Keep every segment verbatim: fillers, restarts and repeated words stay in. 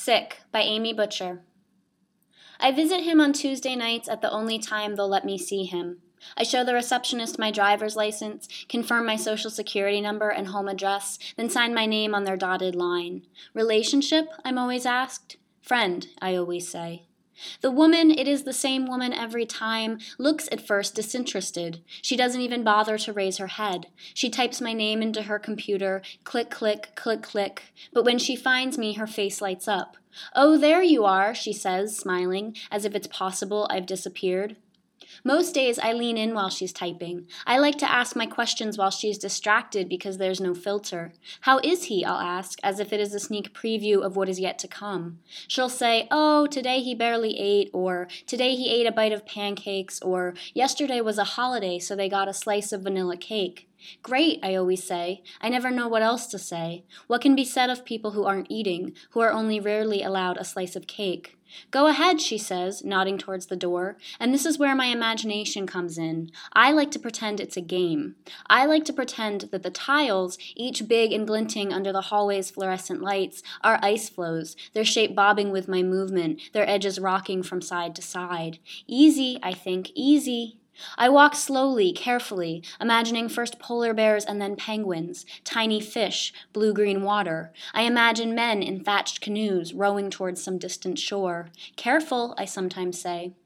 Sick by Amy Butcher. I visit him on Tuesday nights at the only time they'll let me see him. I show the receptionist my driver's license, confirm my social security number and home address, then sign my name on their dotted line. Relationship, I'm always asked. Friend, I always say. The woman, it is the same woman every time, looks at first disinterested. She doesn't even bother to raise her head. She types my name into her computer, click, click, click, click. But when she finds me, her face lights up. "Oh, there you are," she says, smiling, as if it's possible I've disappeared. Most days I lean in while she's typing. I like to ask my questions while she's distracted because there's no filter. "How is he?" I'll ask, as if it is a sneak preview of what is yet to come. She'll say, "Oh, today he barely ate," or "Today he ate a bite of pancakes," or "Yesterday was a holiday, so they got a slice of vanilla cake." Great, I always say. I never know what else to say. What can be said of people who aren't eating, who are only rarely allowed a slice of cake? "Go ahead," she says, nodding towards the door. And this is where my imagination comes in. I like to pretend it's a game. I like to pretend that the tiles, each big and glinting under the hallway's fluorescent lights, are ice floes, their shape bobbing with my movement, their edges rocking from side to side. Easy, I think, easy. I walk slowly, carefully, imagining first polar bears and then penguins, tiny fish, blue-green water. I imagine men in thatched canoes rowing towards some distant shore. Careful, I sometimes say.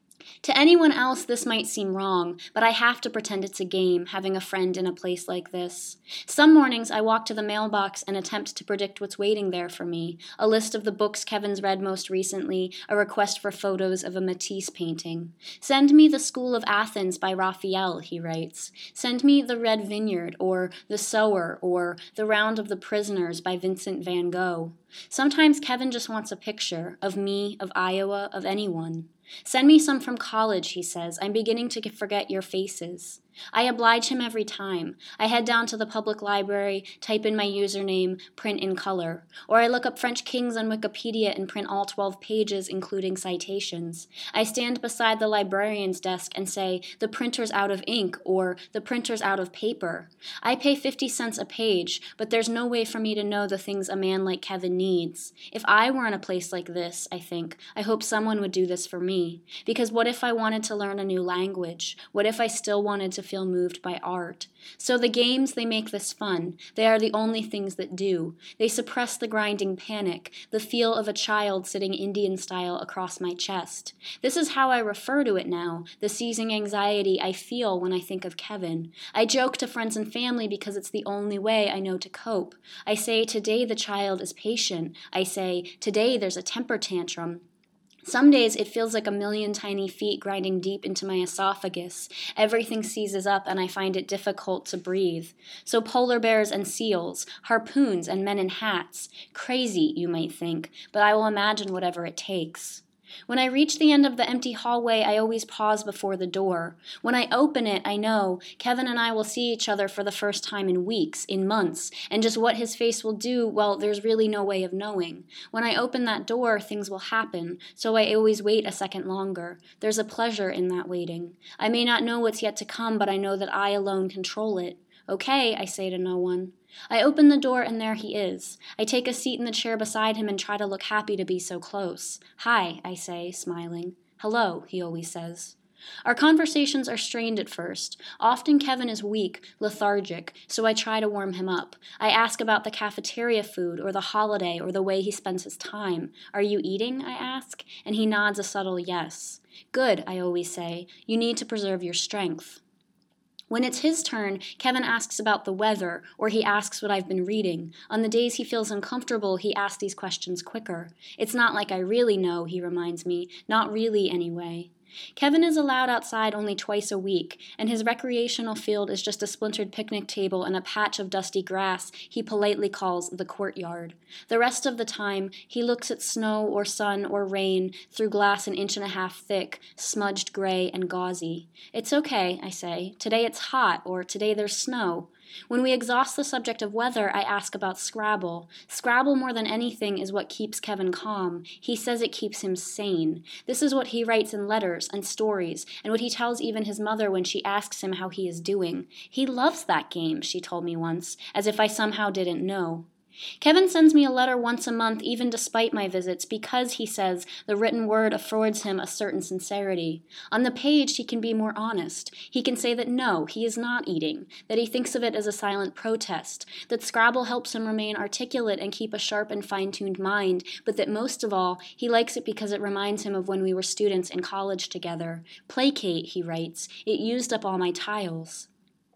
To anyone else, this might seem wrong, but I have to pretend it's a game, having a friend in a place like this. Some mornings I walk to the mailbox and attempt to predict what's waiting there for me, a list of the books Kevin's read most recently, a request for photos of a Matisse painting. "Send me The School of Athens by Raphael," he writes. "Send me The Red Vineyard," or "The Sower," or "The Round of the Prisoners" by Vincent van Gogh. Sometimes Kevin just wants a picture, of me, of Iowa, of anyone. "Send me some from college," he says. "I'm beginning to forget your faces." I oblige him every time. I head down to the public library, type in my username, print in color. Or I look up French kings on Wikipedia and print all twelve pages, including citations. I stand beside the librarian's desk and say, "The printer's out of ink," or "The printer's out of paper." I pay fifty cents a page, but there's no way for me to know the things a man like Kevin needs. If I were in a place like this, I think, I hope someone would do this for me. Because what if I wanted to learn a new language? What if I still wanted to feel moved by art? So the games, they make this fun. They are the only things that do. They suppress the grinding panic, the feel of a child sitting Indian style across my chest. This is how I refer to it now, the seizing anxiety I feel when I think of Kevin. I joke to friends and family because it's the only way I know to cope. I say, "Today the child is patient." I say, "Today there's a temper tantrum." Some days it feels like a million tiny feet grinding deep into my esophagus. Everything seizes up and I find it difficult to breathe. So polar bears and seals, harpoons and men in hats. Crazy, you might think, but I will imagine whatever it takes. When I reach the end of the empty hallway, I always pause before the door. When I open it, I know Kevin and I will see each other for the first time in weeks, in months, and just what his face will do, well, there's really no way of knowing. When I open that door, things will happen, so I always wait a second longer. There's a pleasure in that waiting. I may not know what's yet to come, but I know that I alone control it. "Okay," I say to no one. I open the door and there he is. I take a seat in the chair beside him and try to look happy to be so close. "Hi," I say, smiling. "Hello," he always says. Our conversations are strained at first. Often Kevin is weak, lethargic, so I try to warm him up. I ask about the cafeteria food or the holiday or the way he spends his time. "Are you eating?" I ask, and he nods a subtle yes. "Good," I always say. "You need to preserve your strength." When it's his turn, Kevin asks about the weather, or he asks what I've been reading. On the days he feels uncomfortable, he asks these questions quicker. "It's not like I really know," he reminds me. "Not really, anyway." Kevin is allowed outside only twice a week, and his recreational field is just a splintered picnic table and a patch of dusty grass he politely calls the courtyard. The rest of the time, he looks at snow or sun or rain through glass an inch and a half thick, smudged gray and gauzy. "It's okay," I say. "Today it's hot," or "Today there's snow." When we exhaust the subject of weather, I ask about Scrabble. Scrabble, more than anything, is what keeps Kevin calm. He says it keeps him sane. This is what he writes in letters and stories, and what he tells even his mother when she asks him how he is doing. He loves that game, she told me once, as if I somehow didn't know. Kevin sends me a letter once a month even despite my visits because, he says, the written word affords him a certain sincerity. On the page, he can be more honest. He can say that no, he is not eating, that he thinks of it as a silent protest, that Scrabble helps him remain articulate and keep a sharp and fine-tuned mind, but that most of all, he likes it because it reminds him of when we were students in college together. Placate, he writes, it used up all my tiles.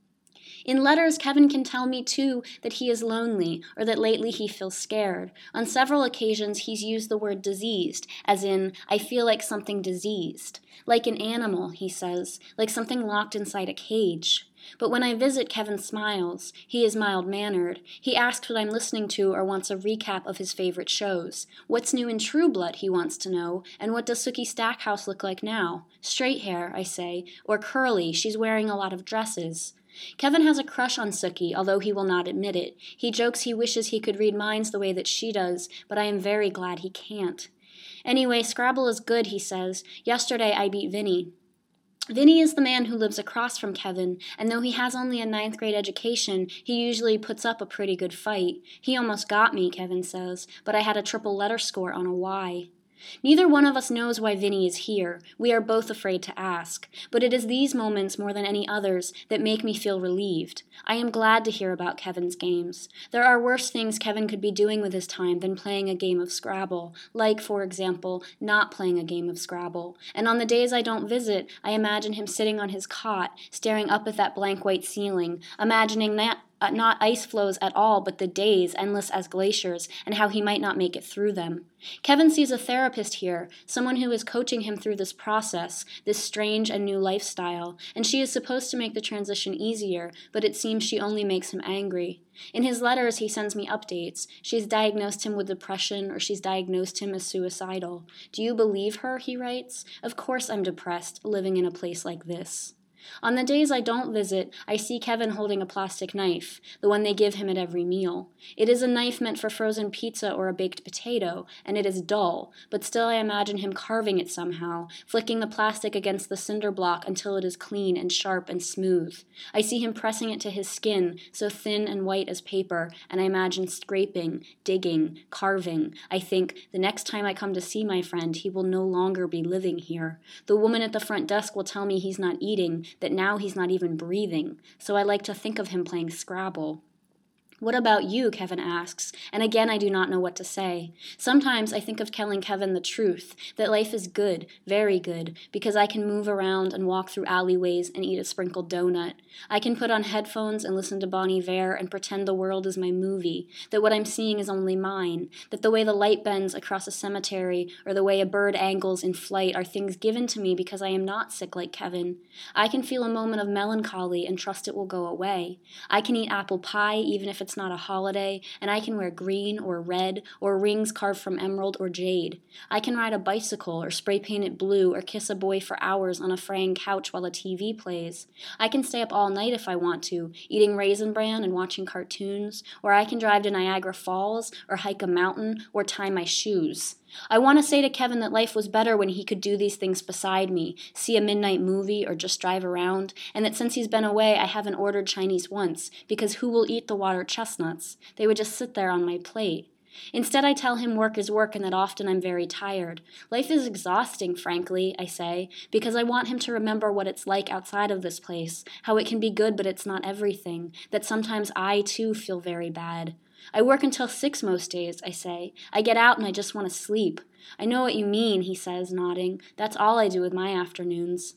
In letters, Kevin can tell me, too, that he is lonely or that lately he feels scared. On several occasions, he's used the word diseased, as in, I feel like something diseased. Like an animal, he says, like something locked inside a cage. But when I visit, Kevin smiles. He is mild-mannered. He asks what I'm listening to or wants a recap of his favorite shows. What's new in True Blood, he wants to know, and what does Sookie Stackhouse look like now? Straight hair, I say, or curly, she's wearing a lot of dresses. Kevin has a crush on Sookie, although he will not admit it. He jokes he wishes he could read minds the way that she does, but I am very glad he can't. Anyway, Scrabble is good, he says. Yesterday I beat Vinny. Vinny is the man who lives across from Kevin, and though he has only a ninth grade education, he usually puts up a pretty good fight. He almost got me, Kevin says, but I had a triple letter score on a Y. Neither one of us knows why Vinny is here. We are both afraid to ask. But it is these moments, more than any others, that make me feel relieved. I am glad to hear about Kevin's games. There are worse things Kevin could be doing with his time than playing a game of Scrabble, like, for example, not playing a game of Scrabble. And on the days I don't visit, I imagine him sitting on his cot, staring up at that blank white ceiling, imagining that Uh, not ice flows at all, but the days, endless as glaciers, and how he might not make it through them. Kevin sees a therapist here, someone who is coaching him through this process, this strange and new lifestyle, and she is supposed to make the transition easier, but it seems she only makes him angry. In his letters, he sends me updates. She's diagnosed him with depression, or she's diagnosed him as suicidal. Do you believe her, he writes? Of course I'm depressed, living in a place like this. On the days I don't visit, I see Kevin holding a plastic knife, the one they give him at every meal. It is a knife meant for frozen pizza or a baked potato, and it is dull, but still I imagine him carving it somehow, flicking the plastic against the cinder block until it is clean and sharp and smooth. I see him pressing it to his skin, so thin and white as paper, and I imagine scraping, digging, carving. I think, the next time I come to see my friend, he will no longer be living here. The woman at the front desk will tell me he's not eating, that now he's not even breathing, so I like to think of him playing Scrabble. What about you, Kevin asks, and again I do not know what to say. Sometimes I think of telling Kevin the truth, that life is good, very good, because I can move around and walk through alleyways and eat a sprinkled donut. I can put on headphones and listen to Bon Iver and pretend the world is my movie, that what I'm seeing is only mine, that the way the light bends across a cemetery or the way a bird angles in flight are things given to me because I am not sick like Kevin. I can feel a moment of melancholy and trust it will go away. I can eat apple pie even if it's It's not a holiday, and I can wear green or red or rings carved from emerald or jade. I can ride a bicycle or spray paint it blue or kiss a boy for hours on a fraying couch while a T V plays. I can stay up all night if I want to, eating Raisin Bran and watching cartoons, or I can drive to Niagara Falls or hike a mountain or tie my shoes. I want to say to Kevin that life was better when he could do these things beside me, see a midnight movie or just drive around, and that since he's been away I haven't ordered Chinese once, because who will eat the water chestnuts? They would just sit there on my plate. Instead, I tell him work is work and that often I'm very tired. Life is exhausting, frankly, I say, because I want him to remember what it's like outside of this place, how it can be good but it's not everything, that sometimes I, too, feel very bad. I work until six most days, I say. I get out and I just want to sleep. I know what you mean, he says, nodding. That's all I do with my afternoons.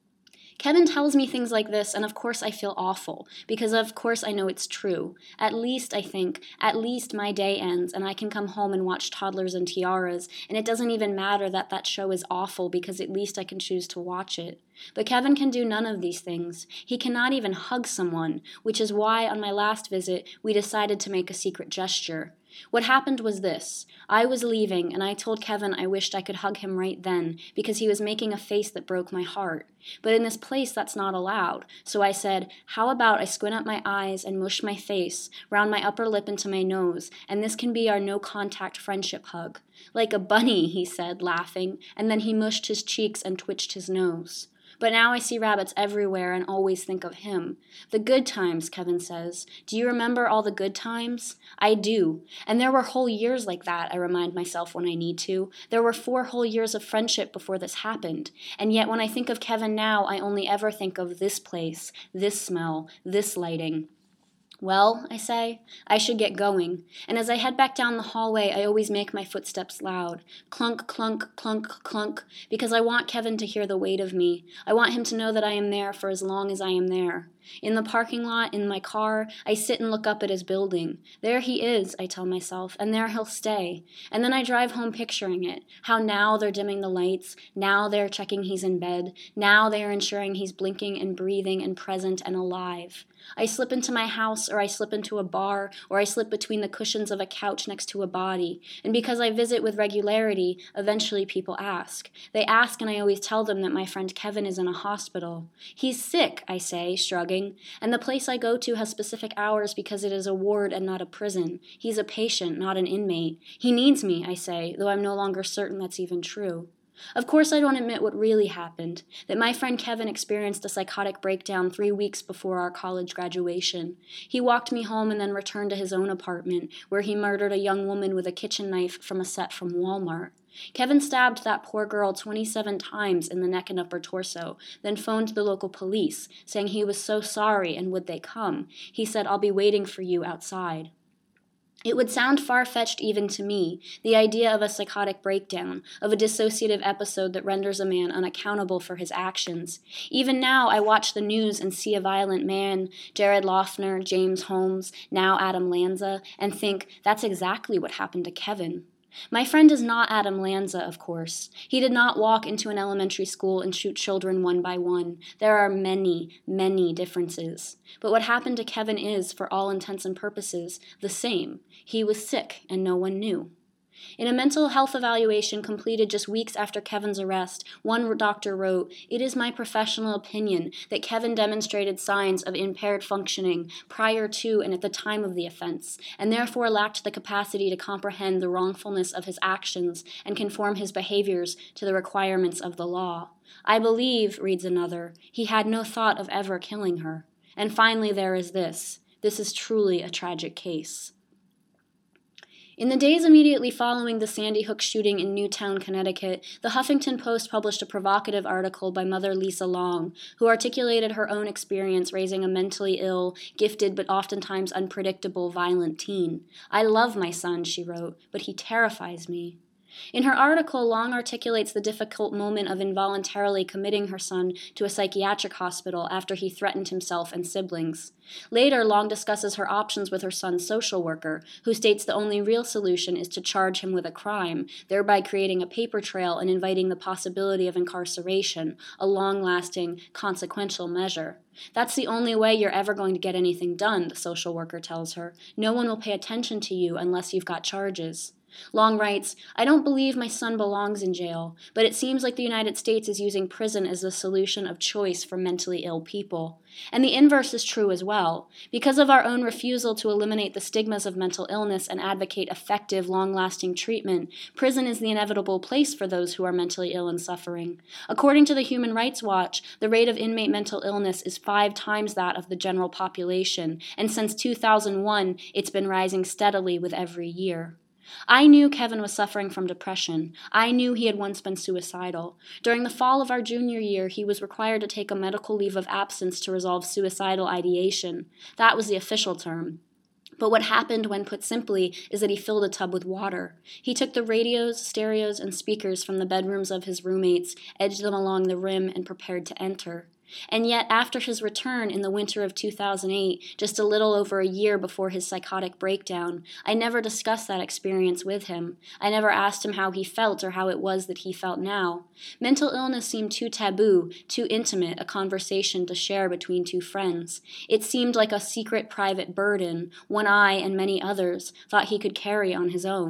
Kevin tells me things like this, and of course I feel awful, because of course I know it's true. At least, I think, at least my day ends, and I can come home and watch Toddlers and Tiaras, and it doesn't even matter that that show is awful, because at least I can choose to watch it. But Kevin can do none of these things. He cannot even hug someone, which is why on my last visit we decided to make a secret gesture. What happened was this. I was leaving, and I told Kevin I wished I could hug him right then, because he was making a face that broke my heart. But in this place, that's not allowed. So I said, how about I squint up my eyes and mush my face, round my upper lip into my nose, and this can be our no-contact friendship hug. Like a bunny, he said, laughing, and then he mushed his cheeks and twitched his nose. But now I see rabbits everywhere and always think of him. The good times, Kevin says. Do you remember all the good times? I do. And there were whole years like that, I remind myself when I need to. There were four whole years of friendship before this happened. And yet when I think of Kevin now, I only ever think of this place, this smell, this lighting. Well, I say, I should get going, and as I head back down the hallway, I always make my footsteps loud. Clunk, clunk, clunk, clunk, because I want Kevin to hear the weight of me. I want him to know that I am there for as long as I am there. In the parking lot, in my car, I sit and look up at his building. There he is, I tell myself, and there he'll stay. And then I drive home picturing it, how now they're dimming the lights, now they're checking he's in bed, now they are ensuring he's blinking and breathing and present and alive. I slip into my house, or I slip into a bar, or I slip between the cushions of a couch next to a body. And because I visit with regularity, eventually people ask. They ask, and I always tell them that my friend Kevin is in a hospital. He's sick, I say, shrugging, and the place I go to has specific hours because it is a ward and not a prison. He's a patient, not an inmate. He needs me, I say, though I'm no longer certain that's even true. Of course I don't admit what really happened, that my friend Kevin experienced a psychotic breakdown three weeks before our college graduation. He walked me home and then returned to his own apartment, where he murdered a young woman with a kitchen knife from a set from Walmart. Kevin stabbed that poor girl twenty-seven times in the neck and upper torso, then phoned the local police, saying he was so sorry and would they come. He said, "I'll be waiting for you outside." It would sound far-fetched even to me, the idea of a psychotic breakdown, of a dissociative episode that renders a man unaccountable for his actions. Even now, I watch the news and see a violent man, Jared Loughner, James Holmes, now Adam Lanza, and think, that's exactly what happened to Kevin. My friend is not Adam Lanza, of course. He did not walk into an elementary school and shoot children one by one. There are many, many differences. But what happened to Kevin is, for all intents and purposes, the same. He was sick, and no one knew. In a mental health evaluation completed just weeks after Kevin's arrest, one doctor wrote, "It is my professional opinion that Kevin demonstrated signs of impaired functioning prior to and at the time of the offense, and therefore lacked the capacity to comprehend the wrongfulness of his actions and conform his behaviors to the requirements of the law. I believe," reads another, "he had no thought of ever killing her." And finally there is this. This is truly a tragic case. In the days immediately following the Sandy Hook shooting in Newtown, Connecticut, the Huffington Post published a provocative article by Mother Lisa Long, who articulated her own experience raising a mentally ill, gifted but oftentimes unpredictable, violent teen. "I love my son," she wrote, "but he terrifies me." In her article, Long articulates the difficult moment of involuntarily committing her son to a psychiatric hospital after he threatened himself and siblings. Later, Long discusses her options with her son's social worker, who states the only real solution is to charge him with a crime, thereby creating a paper trail and inviting the possibility of incarceration, a long-lasting, consequential measure. "That's the only way you're ever going to get anything done," the social worker tells her. "No one will pay attention to you unless you've got charges." Long writes, "I don't believe my son belongs in jail, but it seems like the United States is using prison as the solution of choice for mentally ill people. And the inverse is true as well. Because of our own refusal to eliminate the stigmas of mental illness and advocate effective, long-lasting treatment, prison is the inevitable place for those who are mentally ill and suffering. According to the Human Rights Watch, the rate of inmate mental illness is five times that of the general population, and since two thousand one, it's been rising steadily with every year. I knew Kevin was suffering from depression. I knew he had once been suicidal. During the fall of our junior year, he was required to take a medical leave of absence to resolve suicidal ideation. That was the official term. But what happened, when put simply, is that he filled a tub with water. He took the radios, stereos, and speakers from the bedrooms of his roommates, edged them along the rim, and prepared to enter. And yet, after his return in the winter of two thousand eight, just a little over a year before his psychotic breakdown, I never discussed that experience with him. I never asked him how he felt or how it was that he felt now. Mental illness seemed too taboo, too intimate a conversation to share between two friends. It seemed like a secret private burden, one I and many others thought he could carry on his own.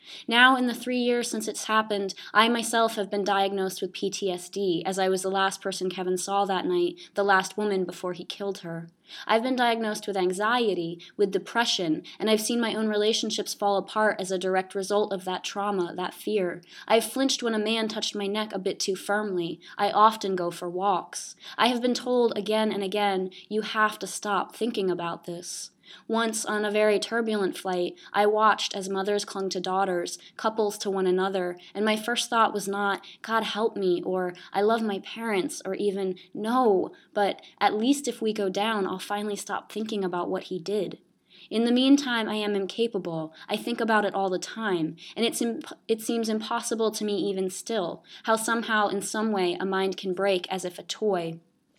Now, in the three years since it's happened, I myself have been diagnosed with P T S D, as I was the last person Kevin saw that night, the last woman before he killed her. I've been diagnosed with anxiety, with depression, and I've seen my own relationships fall apart as a direct result of that trauma, that fear. I've flinched when a man touched my neck a bit too firmly. I often go for walks. I have been told again and again, you have to stop thinking about this. Once, on a very turbulent flight, I watched as mothers clung to daughters, couples to one another, and my first thought was not, God help me, or I love my parents, or even, no, but at least if we go down, I'll finally stop thinking about what he did. In the meantime, I am incapable. I think about it all the time, and it's imp- it seems impossible to me even still, how somehow, in some way, a mind can break as if a toy.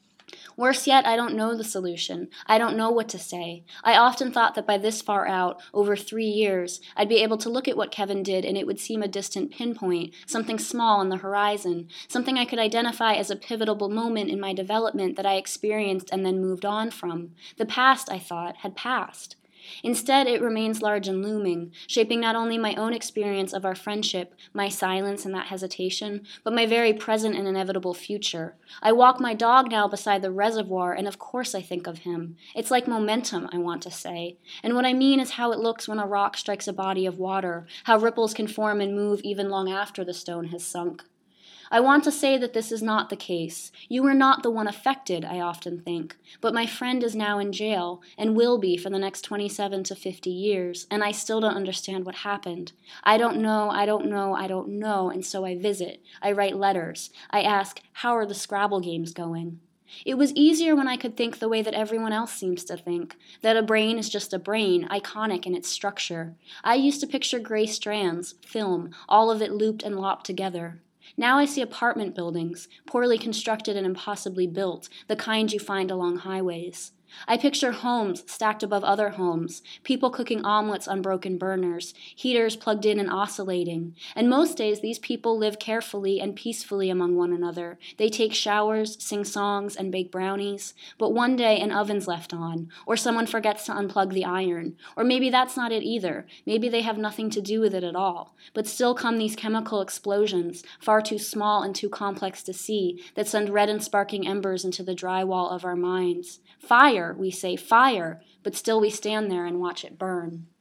Worse yet, I don't know the solution. I don't know what to say. I often thought that by this far out, over three years, I'd be able to look at what Kevin did and it would seem a distant pinpoint, something small on the horizon, something I could identify as a pivotal moment in my development that I experienced and then moved on from. The past, I thought, had passed. Instead, it remains large and looming, shaping not only my own experience of our friendship, my silence and that hesitation, but my very present and inevitable future. I walk my dog now beside the reservoir, and of course I think of him. It's like momentum, I want to say. And what I mean is how it looks when a rock strikes a body of water, how ripples can form and move even long after the stone has sunk. I want to say that this is not the case. You were not the one affected, I often think, but my friend is now in jail and will be for the next twenty-seven to fifty years, and I still don't understand what happened. I don't know, I don't know, I don't know, and so I visit. I write letters. I ask, how are the Scrabble games going? It was easier when I could think the way that everyone else seems to think, that a brain is just a brain, iconic in its structure. I used to picture gray strands, film, all of it looped and lopped together. Now I see apartment buildings, poorly constructed and impossibly built, the kind you find along highways. I picture homes stacked above other homes, people cooking omelets on broken burners, heaters plugged in and oscillating. And most days these people live carefully and peacefully among one another. They take showers, sing songs, and bake brownies. But one day an oven's left on, or someone forgets to unplug the iron. Or maybe that's not it either. Maybe they have nothing to do with it at all. But still come these chemical explosions, far too small and too complex to see, that send red and sparking embers into the drywall of our minds. Fire, we say, fire, but still we stand there and watch it burn.